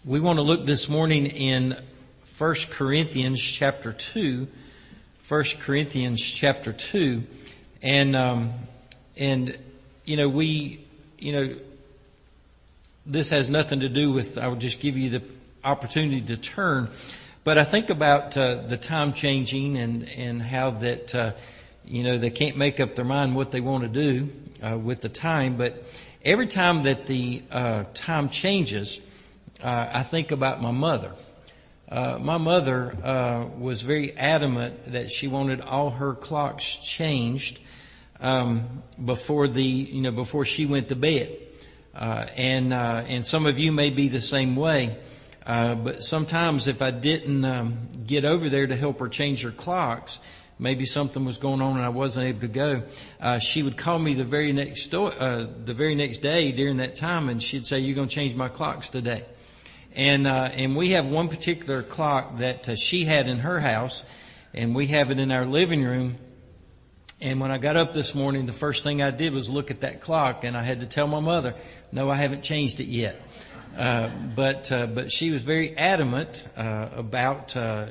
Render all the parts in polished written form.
We want to look this morning in 1 Corinthians chapter 2. 1 Corinthians chapter 2. And this has nothing to do with, I will just give you the opportunity to turn. But I think about the time changing and how that, they can't make up their mind what they want to do with the time. But every time that the time changes, I think about my mother. My mother was very adamant that she wanted all her clocks changed before she went to bed. And some of you may be the same way. But sometimes if I didn't get over there to help her change her clocks, maybe something was going on and I wasn't able to go, she would call me the very next day during that time, and she'd say, "You're going to change my clocks today." And we have one particular clock that she had in her house, and we have it in our living room. And when I got up this morning, the first thing I did was look at that clock, and I had to tell my mother, "No, I haven't changed it yet." But she was very adamant about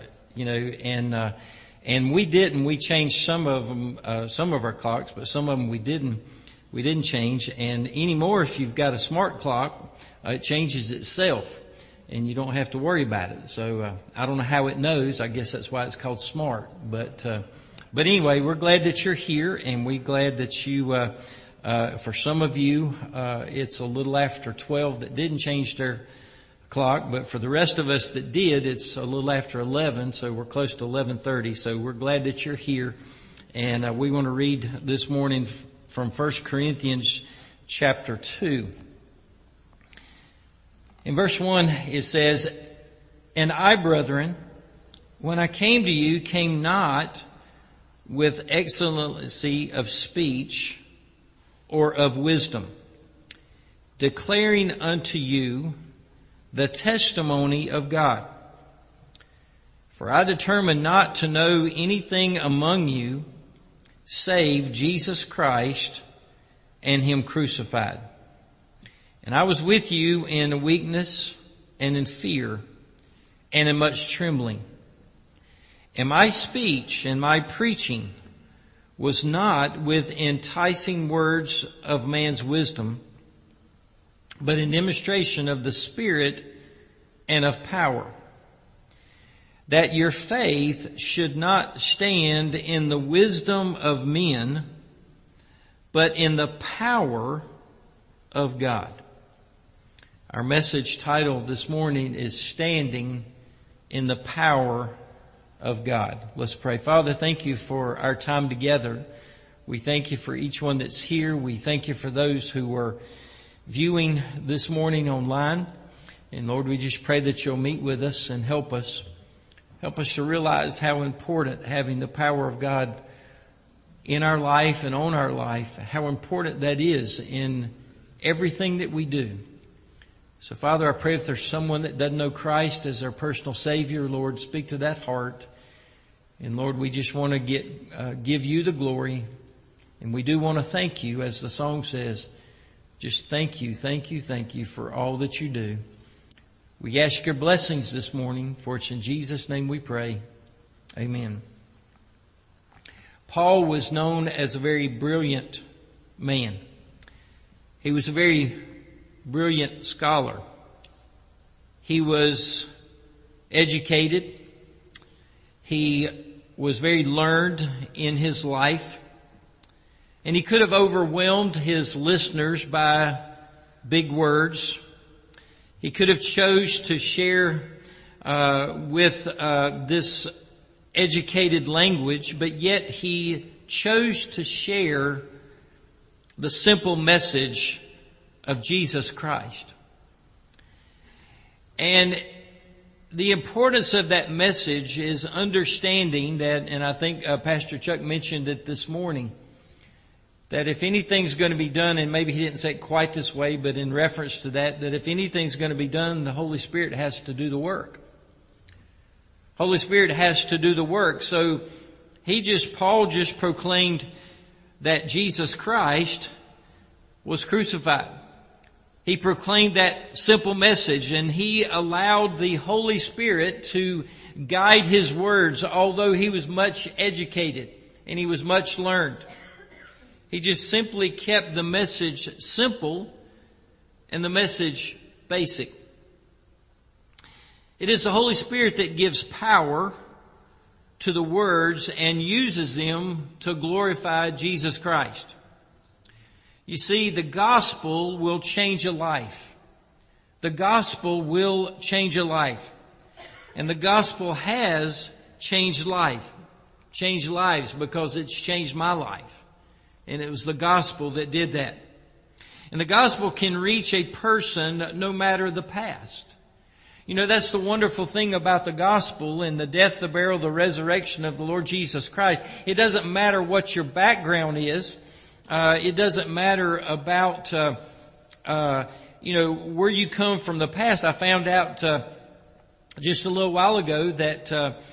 and we didn't. We changed some of them, some of our clocks, but some of them we didn't change. And anymore, if you've got a smart clock, it changes itself, and you don't have to worry about it. So I don't know how it knows. I guess that's why it's called smart. But anyway, we're glad that you're here, and we're glad that you. For some of you, it's a little after 12 that didn't change their clock, but for the rest of us that did, it's a little after 11, so we're close to 11:30. So we're glad that you're here, and we want to read this morning from 1 Corinthians chapter 2. In verse 1, it says, "And I, brethren, when I came to you, came not with excellency of speech or of wisdom, declaring unto you the testimony of God. For I determined not to know anything among you save Jesus Christ and Him crucified. And I was with you in weakness and in fear and in much trembling. And my speech and my preaching was not with enticing words of man's wisdom, but in demonstration of the Spirit and of power, that your faith should not stand in the wisdom of men, but in the power of God." Our message title this morning is Standing in the Power of God. Let's pray. Father, thank you for our time together. We thank you for each one that's here. We thank you for those who are viewing this morning online. And Lord, we just pray that you'll meet with us and help us. Help us to realize how important having the power of God in our life and on our life, how important that is in everything that we do. So Father, I pray if there's someone that doesn't know Christ as their personal Savior, Lord, speak to that heart. And Lord, we just want to give you the glory. And we do want to thank you, as the song says, just thank you for all that you do. We ask your blessings this morning, for it's in Jesus' name we pray. Amen. Paul was known as a very brilliant man. He was a very brilliant scholar. He was educated. He was very learned in his life. And he could have overwhelmed his listeners by big words. He could have chose to share with this educated language, but yet he chose to share the simple message of Jesus Christ. And the importance of that message is understanding that, and I think Pastor Chuck mentioned it this morning, that if anything's going to be done, and maybe he didn't say it quite this way, but in reference to that if anything's going to be done, the Holy Spirit has to do the work. Holy Spirit has to do the work. So Paul just proclaimed that Jesus Christ was crucified. He proclaimed that simple message, and he allowed the Holy Spirit to guide his words, although he was much educated and he was much learned. He just simply kept the message simple and the message basic. It is the Holy Spirit that gives power to the words and uses them to glorify Jesus Christ. You see, the gospel will change a life. The gospel will change a life. And the gospel has changed lives because it's changed my life. And it was the gospel that did that. And the gospel can reach a person no matter the past. You know, that's the wonderful thing about the gospel and the death, the burial, the resurrection of the Lord Jesus Christ. It doesn't matter what your background is. It doesn't matter about, where you come from the past. I found out, just a little while ago that,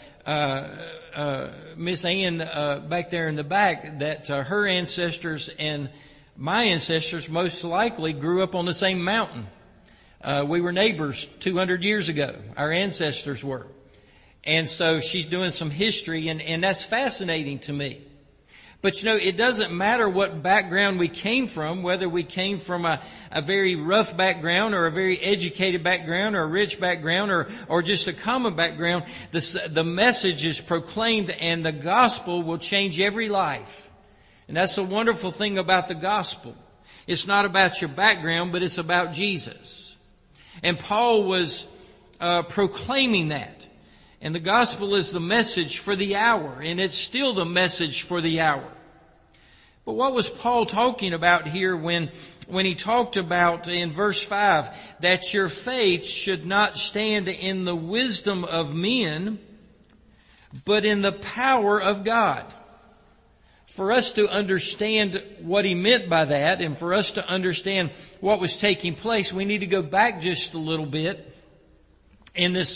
Miss Ann, back there in the back, that, her ancestors and my ancestors most likely grew up on the same mountain. We were neighbors 200 years ago. Our ancestors were. And so she's doing some history, and that's fascinating to me. But you know, it doesn't matter what background we came from, whether we came from a very rough background or a very educated background or a rich background or just a common background. The message is proclaimed and the gospel will change every life. And that's the wonderful thing about the gospel. It's not about your background, but it's about Jesus. And Paul was proclaiming that. And the gospel is the message for the hour, and it's still the message for the hour. But what was Paul talking about here when he talked about in verse 5 that your faith should not stand in the wisdom of men, but in the power of God? For us to understand what he meant by that, and for us to understand what was taking place, we need to go back just a little bit in this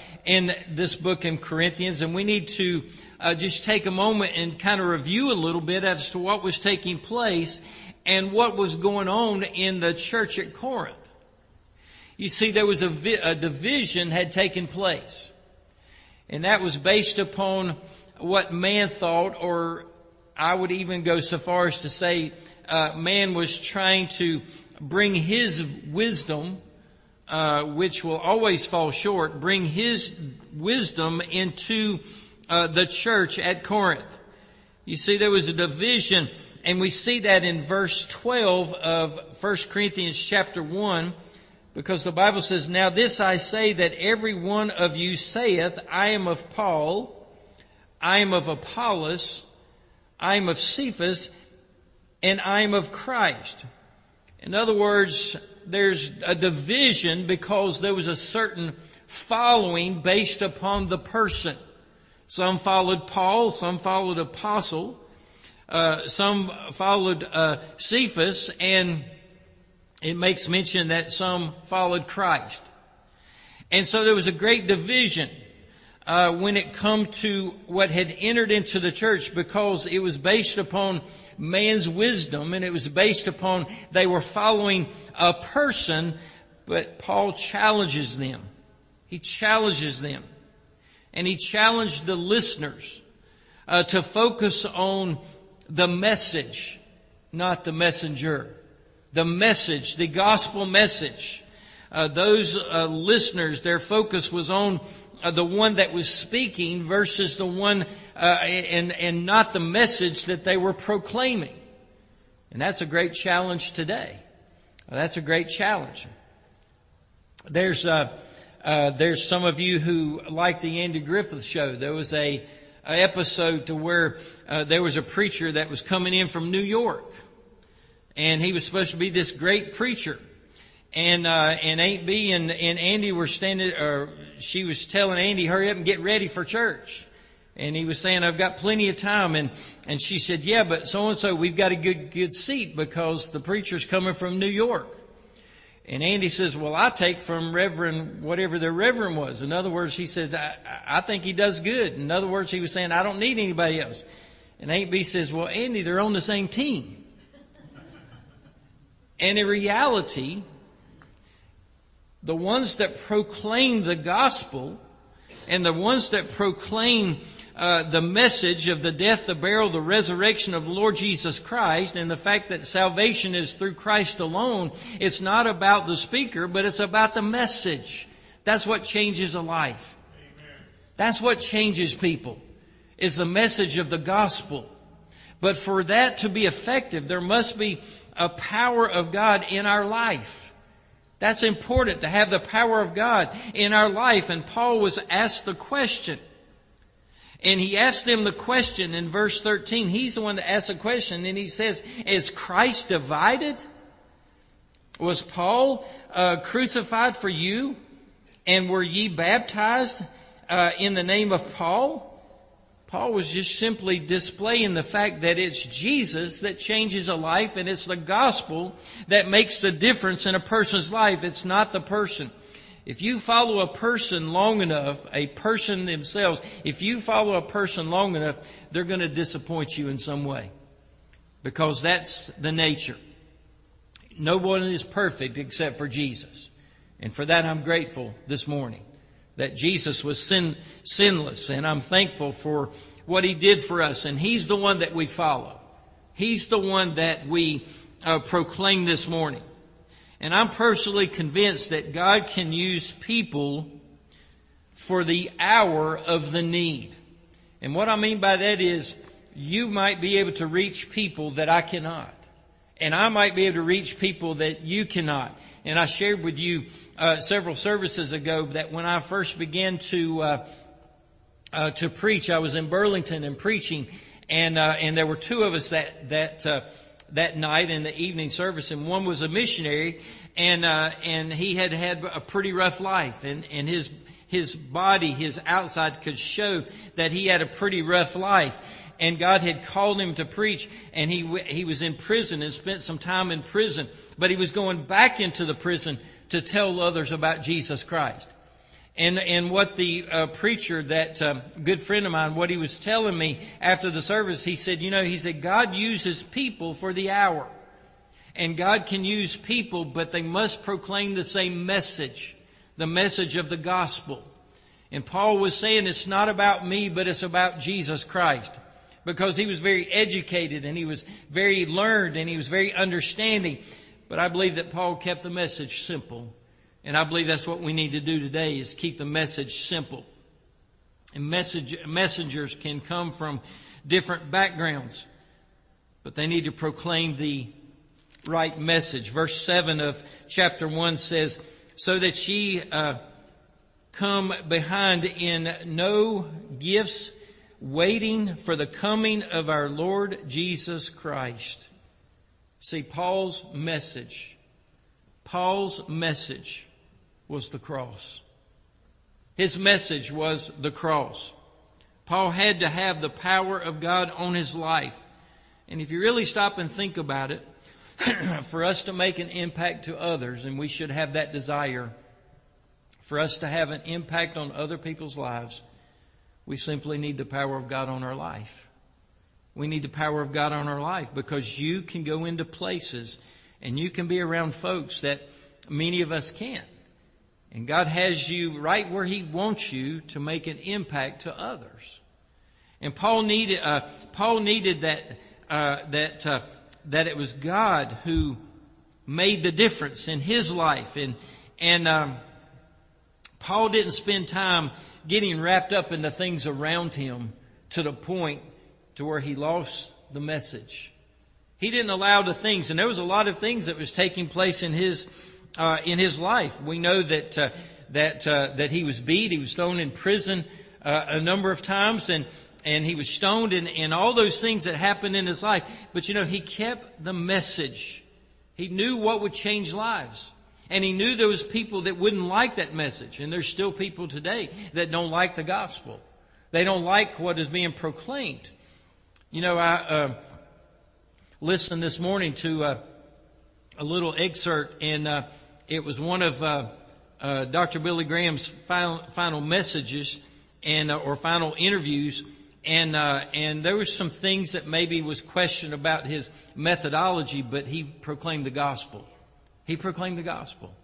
book in Corinthians, and we need to just take a moment and kind of review a little bit as to what was taking place and what was going on in the church at Corinth. You see, there was a division had taken place, and that was based upon what man thought, or I would even go so far as to say man was trying to bring his wisdom, which will always fall short, bring his wisdom into the church at Corinth. You see, there was a division, and we see that in verse 12 of 1 Corinthians chapter 1, because the Bible says, "Now this I say, that every one of you saith, I am of Paul, I am of Apollos, I am of Cephas, and I am of Christ." In other words, there's a division because there was a certain following based upon the person. Some followed Paul, some followed Apostle, some followed Cephas, and it makes mention that some followed Christ. And so there was a great division when it come to what had entered into the church, because it was based upon man's wisdom, and it was based upon they were following a person. But Paul challenges them. He challenges them. And he challenged the listeners to focus on the message, not the messenger. The message, the gospel message. Those listeners, their focus was on the one that was speaking versus the one, and not the message that they were proclaiming. And that's a great challenge today. That's a great challenge. There's some of you who like the Andy Griffith show. There was a episode to where there was a preacher that was coming in from New York, and he was supposed to be this great preacher. And Aunt Bee and Andy were standing, or she was telling Andy, hurry up and get ready for church. And he was saying, I've got plenty of time. And she said, yeah, but so-and-so, we've got a good seat because the preacher's coming from New York. And Andy says, well, I take from Reverend, whatever their Reverend was. In other words, he said, I think he does good. In other words, he was saying, I don't need anybody else. And Aunt Bee says, well, Andy, they're on the same team. And in reality, the ones that proclaim the gospel and the ones that proclaim the message of the death, the burial, the resurrection of the Lord Jesus Christ, and the fact that salvation is through Christ alone, it's not about the speaker, but it's about the message. That's what changes a life. Amen. That's what changes people, is the message of the gospel. But for that to be effective, there must be a power of God in our life. That's important, to have the power of God in our life. And Paul was asked the question. And he asked them the question in verse 13. He's the one that asked the question. And he says, is Christ divided? Was Paul crucified for you? And were ye baptized in the name of Paul? Paul was just simply displaying the fact that it's Jesus that changes a life, and it's the gospel that makes the difference in a person's life. It's not the person. If you follow a person long enough, a person themselves, if you follow a person long enough, they're going to disappoint you in some way. Because that's the nature. No one is perfect except for Jesus. And for that I'm grateful this morning. That Jesus was sinless, and I'm thankful for what He did for us. And He's the one that we follow. He's the one that we proclaim this morning. And I'm personally convinced that God can use people for the hour of the need. And what I mean by that is, you might be able to reach people that I cannot. And I might be able to reach people that you cannot. And I shared with you several services ago that when I first began to preach, I was in Burlington and preaching, and there were two of us that night in the evening service, and one was a missionary, and he had a pretty rough life, and his body, his outside could show that he had a pretty rough life. And God had called him to preach, and he was in prison and spent some time in prison. But he was going back into the prison to tell others about Jesus Christ. And what the preacher, that good friend of mine, what he was telling me after the service, he said, God uses people for the hour. And God can use people, but they must proclaim the same message, the message of the gospel. And Paul was saying it's not about me, but it's about Jesus Christ. Because he was very educated and he was very learned and he was very understanding. But I believe that Paul kept the message simple. And I believe that's what we need to do today, is keep the message simple. And messengers can come from different backgrounds, but they need to proclaim the right message. Verse 7 of chapter 1 says, so that ye come behind in no gifts, waiting for the coming of our Lord Jesus Christ. See, Paul's message was the cross. His message was the cross. Paul had to have the power of God on his life. And if you really stop and think about it, for us to make an impact to others, and we should have that desire, for us to have an impact on other people's lives, we simply need the power of God on our life. We need the power of God on our life, because you can go into places and you can be around folks that many of us can't. And God has you right where He wants you to make an impact to others. And Paul needed that it was God who made the difference in his life. And Paul didn't spend time getting wrapped up in the things around him to the point to where he lost the message. He didn't allow the things, and there was a lot of things that was taking place in his life. We know that he was beat, he was thrown in prison a number of times, and he was stoned, and all those things that happened in his life. But he kept the message. He knew what would change lives. And he knew there was people that wouldn't like that message. And there's still people today that don't like the gospel. They don't like what is being proclaimed. I listened this morning to a little excerpt, and it was one of Dr. Billy Graham's final messages or final interviews. And there was some things that maybe was questioned about his methodology, but he proclaimed the gospel. He proclaimed the gospel.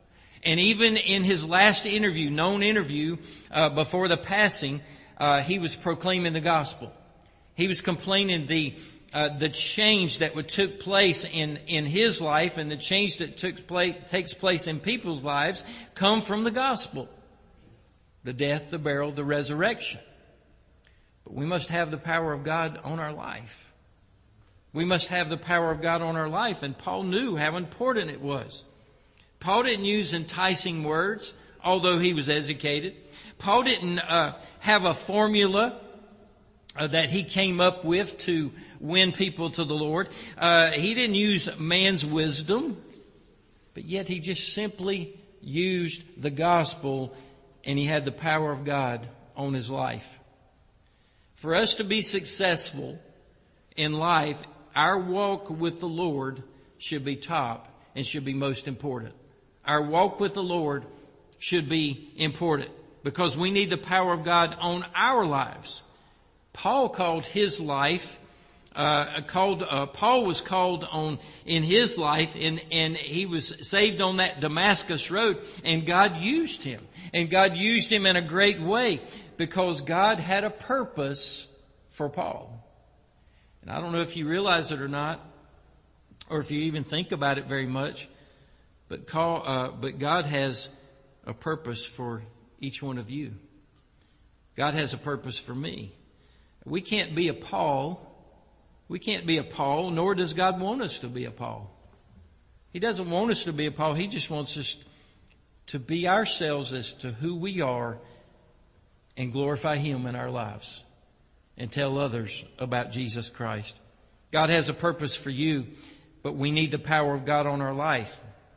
And even in his last interview, known interview, before the passing, he was proclaiming the gospel. He was complaining the change that took place in his life, and the change that takes place in people's lives come from the gospel. The death, the burial, the resurrection. But we must have the power of God on our life. We must have the power of God on our life, and Paul knew how important it was. Paul didn't use enticing words, although he was educated. Paul didn't have a formula that he came up with to win people to the Lord. He didn't use man's wisdom, but yet he just simply used the gospel, and he had the power of God on his life. For us to be successful in life, our walk with the Lord should be top and should be most important. Our walk with the Lord should be important because we need the power of God on our lives. Paul called his life, Paul was called on in his life, and he was saved on that Damascus road, and God used him. And God used him in a great way because God had a purpose for Paul. And I don't know if you realize it or not, or if you even think about it very much, but God has a purpose for each one of you. God has a purpose for me. We can't be a Paul. We can't be a Paul, nor does God want us to be a Paul. He doesn't want us to be a Paul. He just wants us to be ourselves as to who we are and glorify Him in our lives and tell others about Jesus Christ. God has a purpose for you, but we need the power of God on our life.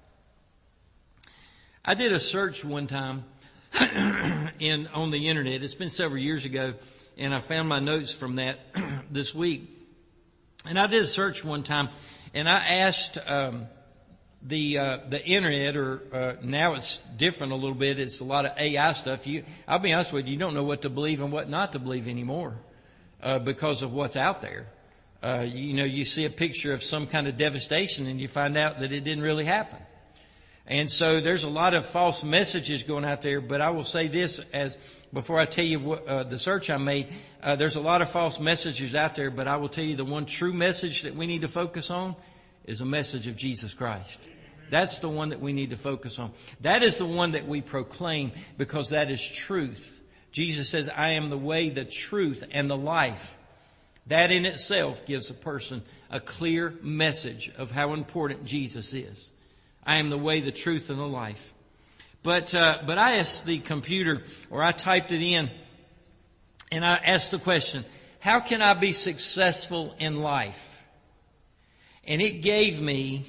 I did a search one time on the internet. It's been several years ago, and I found my notes from that this week. And I did a search one time, and I asked the internet, or now it's different a little bit. It's a lot of AI stuff. I'll be honest with you, you don't know what to believe and what not to believe anymore because of what's out there. You see a picture of some kind of devastation, and you find out that it didn't really happen. And so there's a lot of false messages going out there, but I will say this before I tell you what, the search I made, there's a lot of false messages out there, but I will tell you the one true message that we need to focus on is a message of Jesus Christ. That's the one that we need to focus on. That is the one that we proclaim because that is truth. Jesus says, I am the way, the truth, and the life. That in itself gives a person a clear message of how important Jesus is. I am the way, the truth, and the life. But I asked the computer, or I typed it in, and I asked the question, how can I be successful in life? And it gave me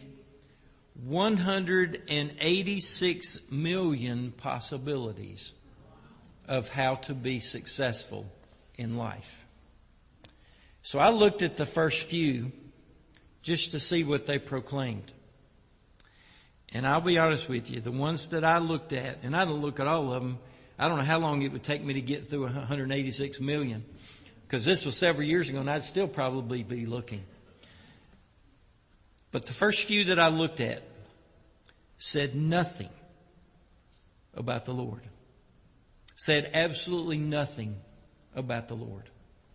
186 million possibilities of how to be successful in life. So I looked at the first few just to see what they proclaimed. And I'll be honest with you, the ones that I looked at, and I didn't look at all of them, I don't know how long it would take me to get through 186 million. Because this was several years ago, and I'd still probably be looking. But the first few that I looked at said nothing about the Lord. Said absolutely nothing about the Lord.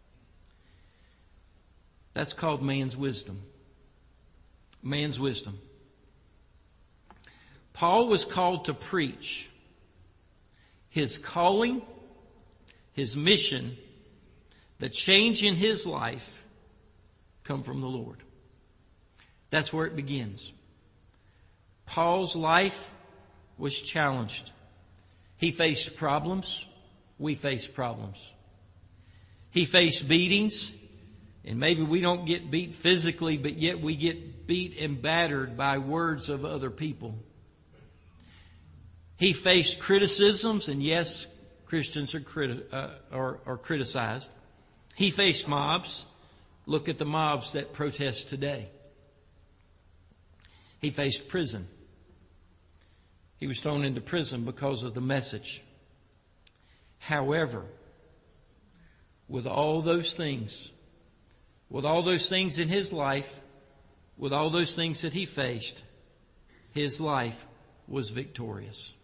That's called man's wisdom. Man's wisdom. Paul was called to preach. His calling, his mission, the change in his life come from the Lord. That's where it begins. Paul's life was challenged. He faced problems. We face problems. He faced beatings. And maybe we don't get beat physically, but yet we get beat and battered by words of other people. He faced criticisms, and yes, Christians are criticized. He faced mobs. Look at the mobs that protest today. He faced prison. He was thrown into prison because of the message. However, with all those things in his life, with all those things that he faced, his life was victorious.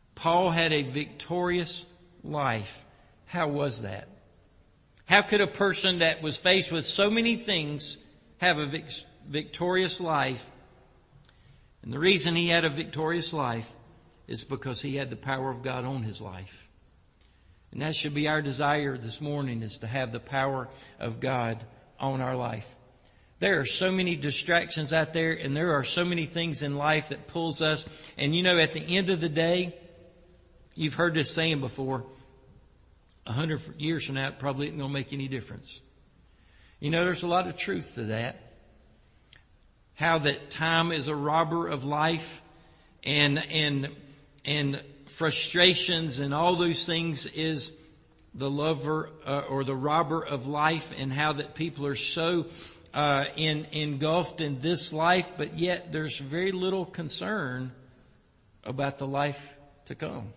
Paul had a victorious life. How was that? How could a person that was faced with so many things have a victorious life? And the reason he had a victorious life is because he had the power of God on his life. And that should be our desire this morning, is to have the power of God on our life. There are so many distractions out there, and there are so many things in life that pulls us. And you know, at the end of the day, you've heard this saying before, 100 years from now, it probably isn't going to make any difference. You know, there's a lot of truth to that. How that time is a robber of life, and frustrations and all those things is the lover or the robber of life, and how that people are so engulfed in this life, but yet there's very little concern about the life to come.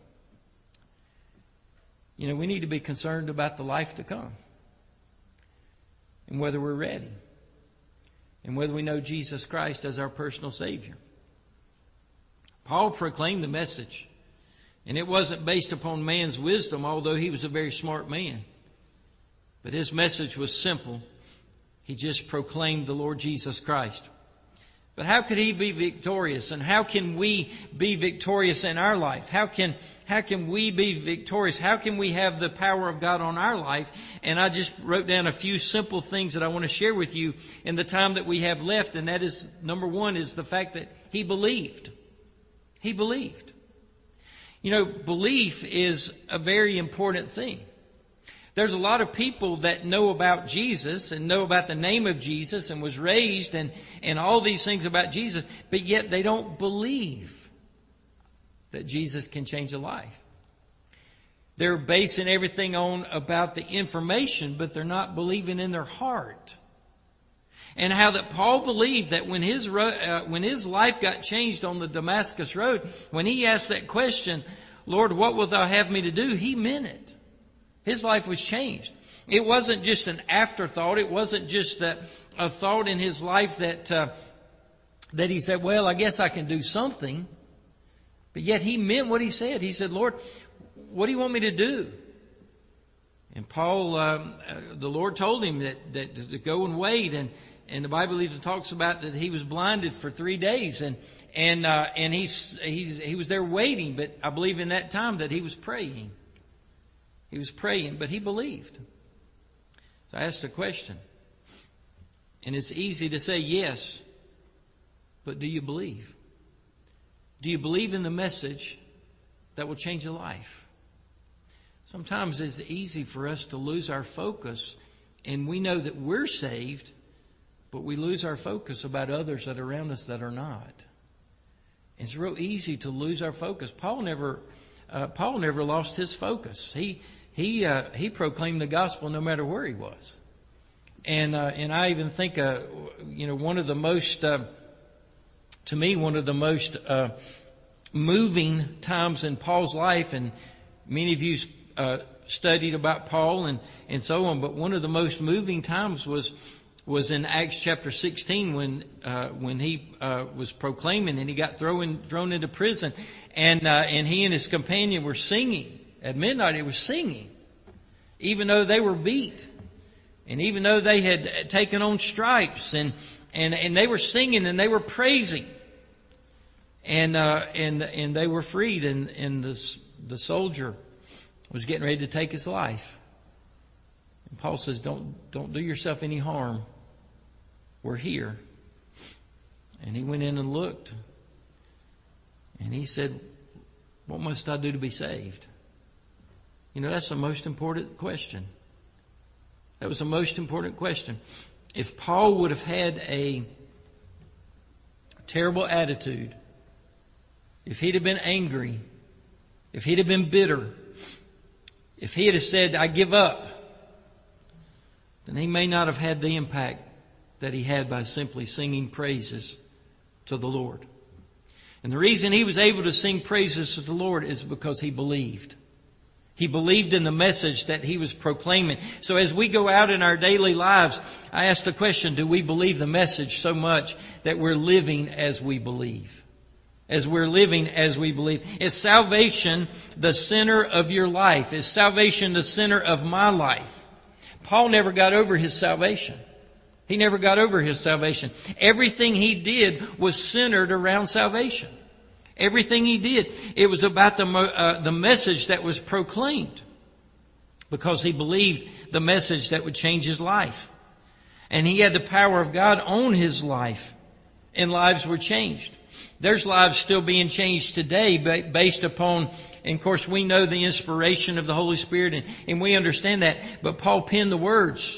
You know, we need to be concerned about the life to come, and whether we're ready, and whether we know Jesus Christ as our personal Savior. Paul proclaimed the message, and it wasn't based upon man's wisdom, although he was a very smart man. But his message was simple. He just proclaimed the Lord Jesus Christ. But how could he be victorious? And how can we be victorious in our life? How can we be victorious? How can we have the power of God on our life? And I just wrote down a few simple things that I want to share with you in the time that we have left. And that is, number one, is the fact that he believed. He believed. You know, belief is a very important thing. There's a lot of people that know about Jesus and know about the name of Jesus and was raised and all these things about Jesus, but yet they don't believe that Jesus can change a life. They're basing everything on about the information, but they're not believing in their heart. And how that Paul believed that when his life got changed on the Damascus Road, when he asked that question, Lord, what wilt thou have me to do? He meant it. His life was changed. It wasn't just an afterthought. It wasn't just a thought in his life that he said, well, I guess I can do something. But yet he meant what he said. He said, Lord, what do you want me to do? And Paul, the Lord told him that to go and wait. And the Bible even talks about that he was blinded for 3 days. And he was there waiting. But I believe in that time that he was praying. He was praying, but he believed. So I asked a question. And it's easy to say yes, but do you believe? Do you believe in the message that will change your life? Sometimes it's easy for us to lose our focus, and we know that we're saved, but we lose our focus about others that are around us that are not. It's real easy to lose our focus. Paul never lost his focus. He proclaimed the gospel no matter where he was. And I even think, one of the most, to me, one of the most, moving times in Paul's life, and many of you, studied about Paul and so on, but one of the most moving times was in Acts chapter 16 when he, was proclaiming and he got thrown into prison, and he and his companion were singing. At midnight, it was singing, even though they were beat, and even though they had taken on stripes, and they were singing and they were praising, and they were freed, and the soldier was getting ready to take his life. And Paul says, "Don't do yourself any harm. We're here." And he went in and looked, and he said, "What must I do to be saved?" You know, that's the most important question. That was the most important question. If Paul would have had a terrible attitude, if he'd have been angry, if he'd have been bitter, if he had said, "I give up," then he may not have had the impact that he had by simply singing praises to the Lord. And the reason he was able to sing praises to the Lord is because he believed. He believed in the message that he was proclaiming. So as we go out in our daily lives, I ask the question, do we believe the message so much that we're living as we believe? as we're living as we believe. Is salvation the center of your life? Is salvation the center of my life? Paul never got over his salvation. He never got over his salvation. Everything he did was centered around salvation. Everything he did, it was about the message that was proclaimed, because he believed the message that would change his life. And he had the power of God on his life, and lives were changed. There's lives still being changed today based upon, and of course we know the inspiration of the Holy Spirit, and we understand that, but Paul penned the words.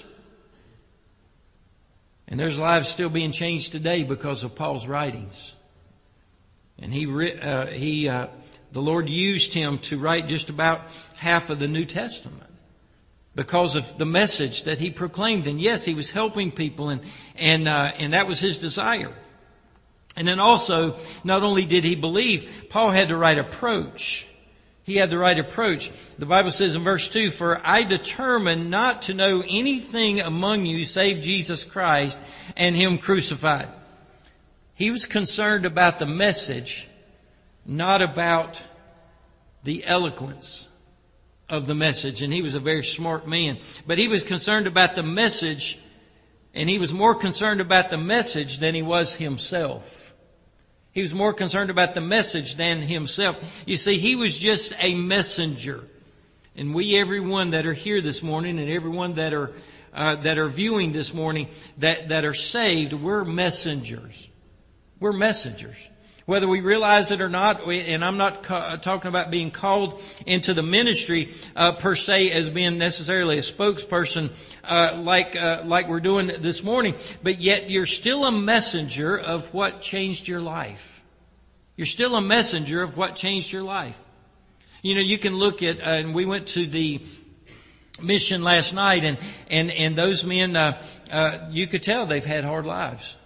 And there's lives still being changed today because of Paul's writings. And the Lord used him to write just about half of the New Testament because of the message that he proclaimed. And yes, he was helping people, and that was his desire. And then also, not only did he believe, Paul had the right approach. He had the right approach. The Bible says in verse 2, "For I determined not to know anything among you save Jesus Christ and Him crucified." He was concerned about the message, not about the eloquence of the message. And he was a very smart man. But he was concerned about the message, and he was more concerned about the message than he was himself. He was more concerned about the message than himself. You see, he was just a messenger. And we, everyone that are here this morning, and everyone that are viewing this morning, that are saved, we're messengers. We're messengers. Whether we realize it or not, and I'm not talking about being called into the ministry per se as being necessarily a spokesperson like we're doing this morning, but yet you're still a messenger of what changed your life. You're still a messenger of what changed your life. You know, you can look at, and we went to the mission last night, and those men, you could tell they've had hard lives.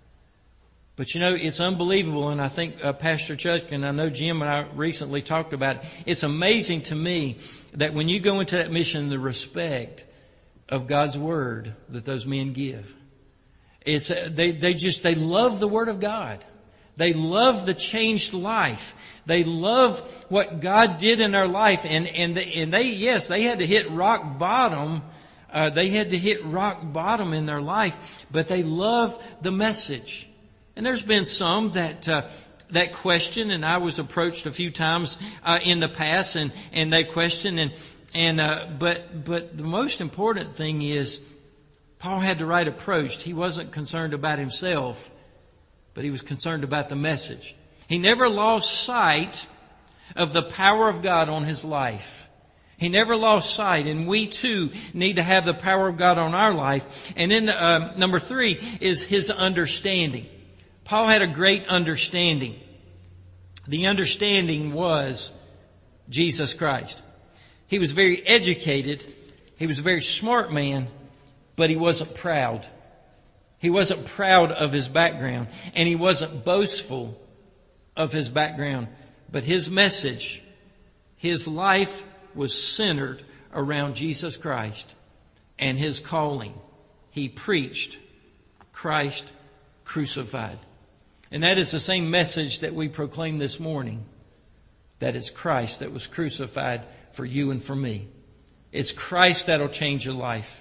But you know, it's unbelievable, and I think Pastor Chuck and I know Jim and I recently talked about it. It's amazing to me that when you go into that mission, the respect of God's Word that those men give. It's they love the Word of God. They love the changed life. They love what God did in their life, and they had to hit rock bottom. They had to hit rock bottom in their life, but they love the message. And there's been some that question, and I was approached a few times in the past, and they question, but the most important thing is Paul had the right approach. He wasn't concerned about himself, but he was concerned about the message. He never lost sight of the power of God on his life. He never lost sight, and we too need to have the power of God on our life. And then number 3 is his understanding. Paul had a great understanding. The understanding was Jesus Christ. He was very educated. He was a very smart man, but he wasn't proud. He wasn't proud of his background, and he wasn't boastful of his background. But his message, his life was centered around Jesus Christ and his calling. He preached Christ crucified. And that is the same message that we proclaim this morning. That it's Christ that was crucified for you and for me. It's Christ that'll change your life.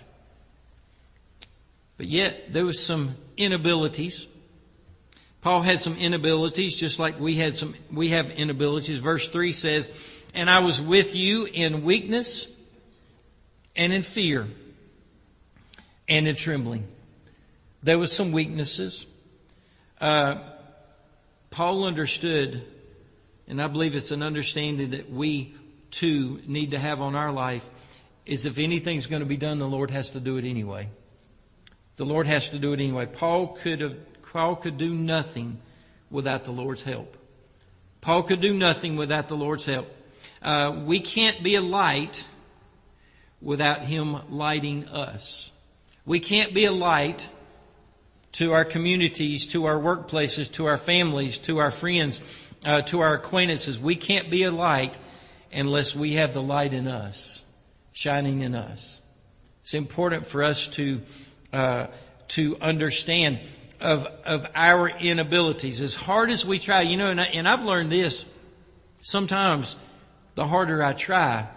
But yet, there was some inabilities. Paul had some inabilities, just like we have inabilities. Verse 3 says, "And I was with you in weakness and in fear and in trembling." There was some weaknesses. Paul understood, and I believe it's an understanding that we too need to have on our life, is if anything's going to be done, the Lord has to do it anyway. The Lord has to do it anyway. Paul could do nothing without the Lord's help. Paul could do nothing without the Lord's help. We can't be a light without Him lighting us. We can't be a light to our communities, to our workplaces, to our families, to our friends, to our acquaintances. We can't be a light unless we have the light in us, shining in us. It's important for us to understand of our inabilities. As hard as we try, and I've learned this, sometimes the harder I try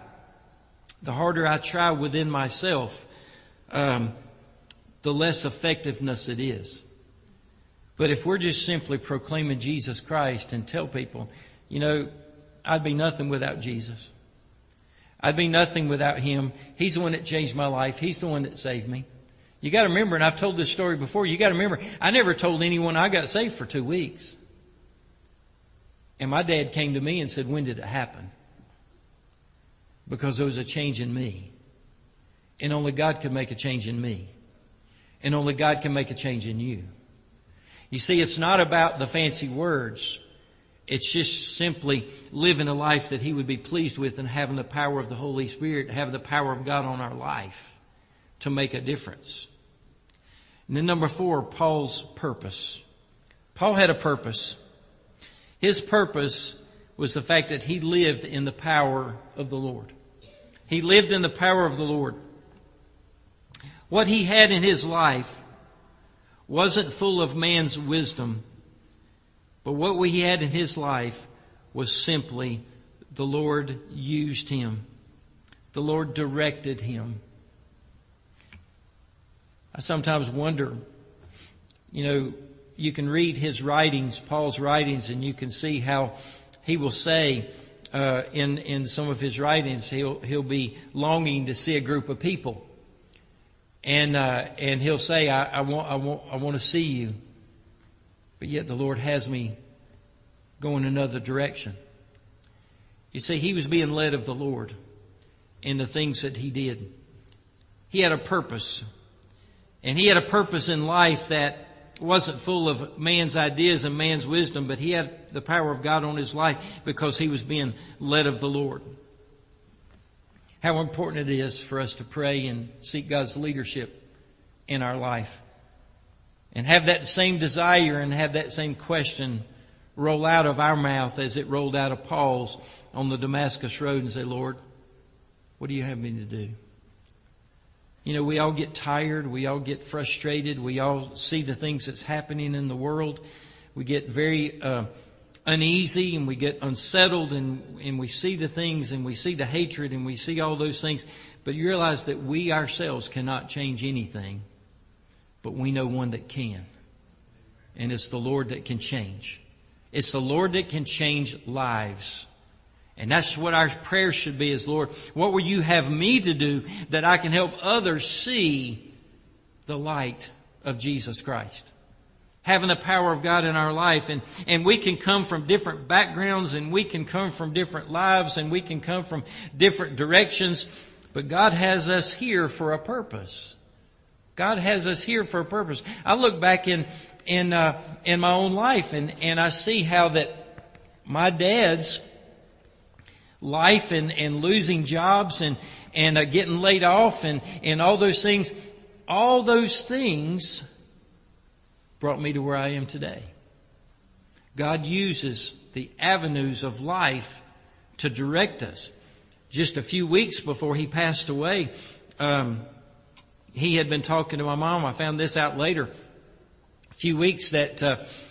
within myself, the less effectiveness it is. But if we're just simply proclaiming Jesus Christ and tell people, I'd be nothing without Jesus. I'd be nothing without Him. He's the one that changed my life. He's the one that saved me. You got to remember, and I've told this story before, you got to remember, I never told anyone I got saved for 2 weeks. And my dad came to me and said, when did it happen? Because there was a change in me. And only God could make a change in me. And only God can make a change in you. You see, it's not about the fancy words. It's just simply living a life that He would be pleased with and having the power of the Holy Spirit, having the power of God on our life to make a difference. And then number 4, Paul's purpose. Paul had a purpose. His purpose was the fact that he lived in the power of the Lord. He lived in the power of the Lord. What he had in his life wasn't full of man's wisdom, but what he had in his life was simply the Lord used him. The Lord directed him. I sometimes wonder, you can read his writings, Paul's writings, and you can see how he will say in some of his writings, he'll be longing to see a group of people, and he'll say, I want to see you, but yet the Lord has me going another direction. You see, he was being led of the Lord in the things that he did. He had a purpose. And he had a purpose in life that wasn't full of man's ideas and man's wisdom, but he had the power of God on his life because he was being led of the Lord. How important it is for us to pray and seek God's leadership in our life. And have that same desire and have that same question roll out of our mouth as it rolled out of Paul's on the Damascus Road and say, Lord, what do you have me to do? We all get tired. We all get frustrated. We all see the things that's happening in the world. We get very uneasy and we get unsettled and we see the things and we see the hatred and we see all those things. But you realize that we ourselves cannot change anything, but we know one that can. And it's the Lord that can change. It's the Lord that can change lives. And that's what our prayer should be is, Lord, what will you have me to do that I can help others see the light of Jesus Christ? Having the power of God in our life. And we can come from different backgrounds and we can come from different lives and we can come from different directions. But God has us here for a purpose. God has us here for a purpose. I look back in my own life and I see how that my dad's life and losing jobs and getting laid off and all those things brought me to where I am today. God uses the avenues of life to direct us. Just a few weeks before he passed away, he had been talking to my mom. I found this out later. A few weeks that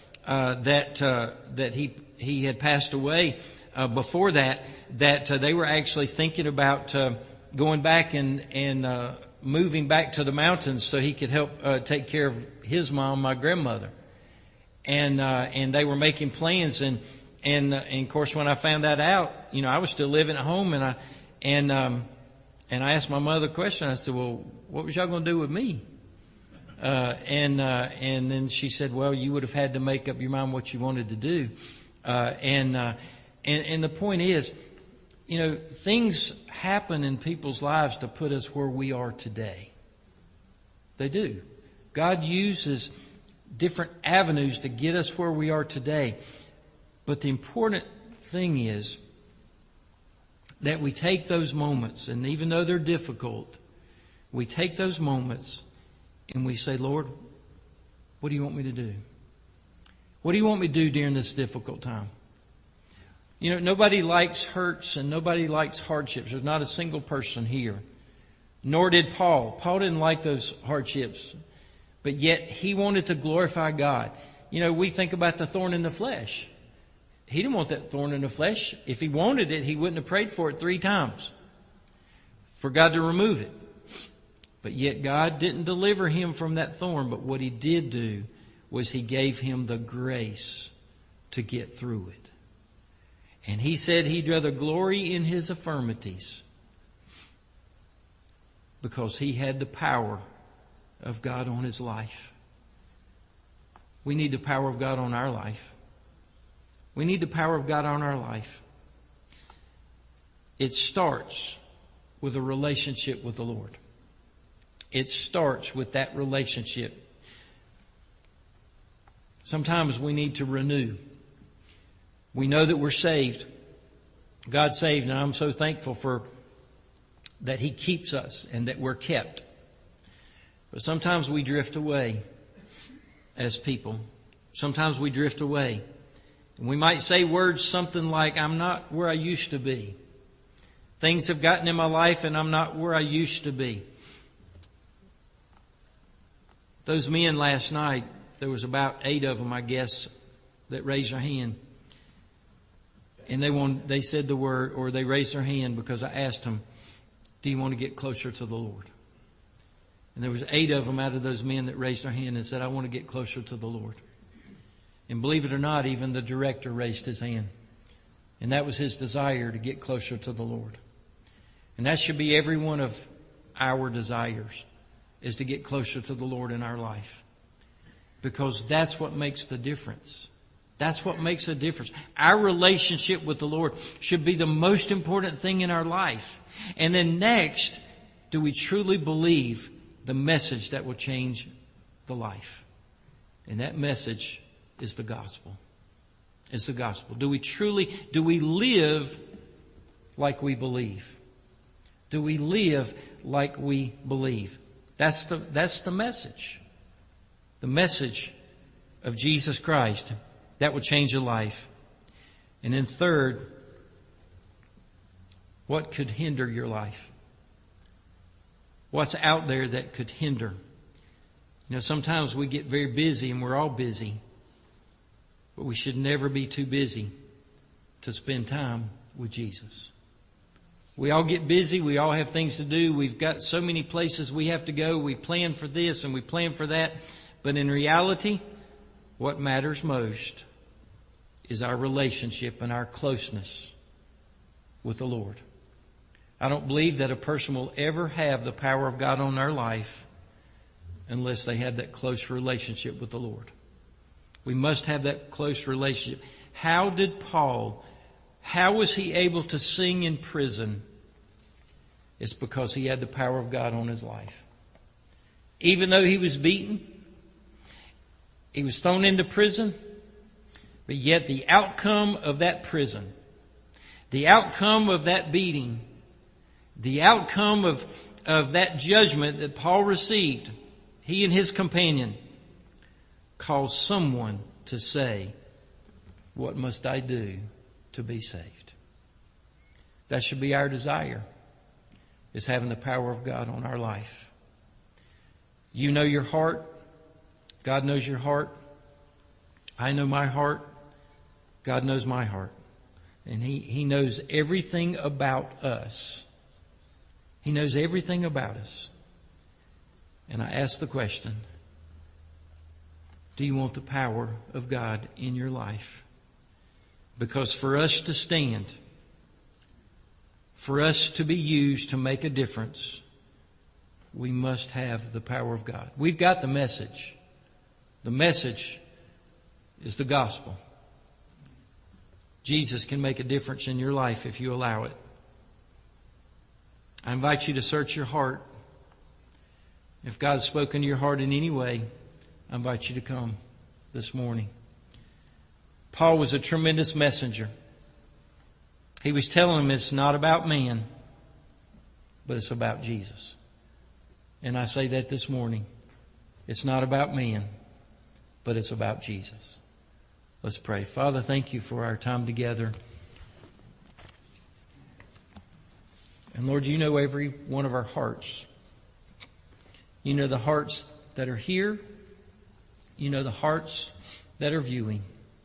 he had passed away. Before that they were actually thinking about going back and moving back to the mountains so he could help take care of his mom, my grandmother, and they were making plans and of course when I found that out, I was still living at home and I asked my mother a question. I said, well, what was y'all going to do with me? And then she said, well, you would have had to make up your mind what you wanted to do, and the point is, things happen in people's lives to put us where we are today. They do. God uses different avenues to get us where we are today. But the important thing is that we take those moments, and even though they're difficult, we take those moments and we say, Lord, what do you want me to do? What do you want me to do during this difficult time? Nobody likes hurts and nobody likes hardships. There's not a single person here. Nor did Paul. Paul didn't like those hardships. But yet he wanted to glorify God. You know, we think about the thorn in the flesh. He didn't want that thorn in the flesh. If he wanted it, he wouldn't have prayed for it 3 times for God to remove it. But yet God didn't deliver him from that thorn. But what he did do was he gave him the grace to get through it. And he said he'd rather glory in his infirmities because he had the power of God on his life. We need the power of God on our life. We need the power of God on our life. It starts with a relationship with the Lord. It starts with that relationship. Sometimes we need to renew. We know that we're saved. God's saved, and I'm so thankful for that He keeps us and that we're kept. But sometimes we drift away as people. Sometimes we drift away. And we might say words something like, I'm not where I used to be. Things have gotten in my life and I'm not where I used to be. Those men last night, there was about 8 of them, I guess, that raised their hand. And they said the word, or they raised their hand because I asked them, do you want to get closer to the Lord? And there was 8 of them out of those men that raised their hand and said, I want to get closer to the Lord. And believe it or not, even the director raised his hand. And that was his desire, to get closer to the Lord. And that should be every one of our desires, is to get closer to the Lord in our life. Because that's what makes the difference. That's what makes a difference. Our relationship with the Lord should be the most important thing in our life. And then next, do we truly believe the message that will change the life? And that message is the gospel. It's the gospel. Do we live like we believe? Do we live like we believe? That's the message. The message of Jesus Christ that will change your life. And then third, what could hinder your life? What's out there that could hinder? You know, sometimes we get very busy, and we're all busy. But we should never be too busy to spend time with Jesus. We all get busy. We all have things to do. We've got so many places we have to go. We plan for this and we plan for that. But in reality, what matters most is our relationship and our closeness with the Lord. I don't believe that a person will ever have the power of God on their life unless they have that close relationship with the Lord. We must have that close relationship. How was he able to sing in prison? It's because he had the power of God on his life. Even though he was beaten, he was thrown into prison, but yet the outcome of that prison, the outcome of that beating, the outcome of that judgment that Paul received, he and his companion, caused someone to say, what must I do to be saved? That should be our desire, is having the power of God on our life. You know your heart. God knows your heart. I know my heart. God knows my heart. And He knows everything about us. He knows everything about us. And I ask the question, do you want the power of God in your life? Because for us to stand, for us to be used to make a difference, we must have the power of God. We've got the message. The message is the gospel. Jesus can make a difference in your life if you allow it. I invite you to search your heart. If God's spoken to your heart in any way, I invite you to come this morning. Paul was a tremendous messenger. He was telling them it's not about man, but it's about Jesus. And I say that this morning. It's not about man, but it's about Jesus. Let's pray. Father, thank you for our time together. And Lord, you know every one of our hearts. You know the hearts that are here. You know the hearts that are viewing.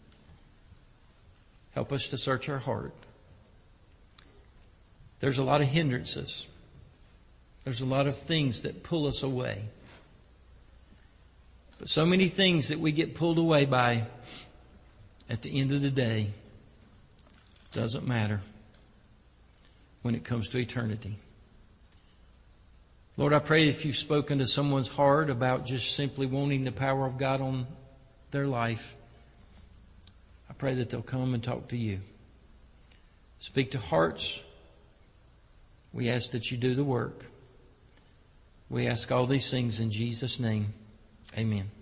Help us to search our heart. There's a lot of hindrances. There's a lot of things that pull us away. But so many things that we get pulled away by at the end of the day doesn't matter when it comes to eternity. Lord, I pray if you've spoken to someone's heart about just simply wanting the power of God on their life, I pray that they'll come and talk to you. Speak to hearts. We ask that you do the work. We ask all these things in Jesus' name. Amen.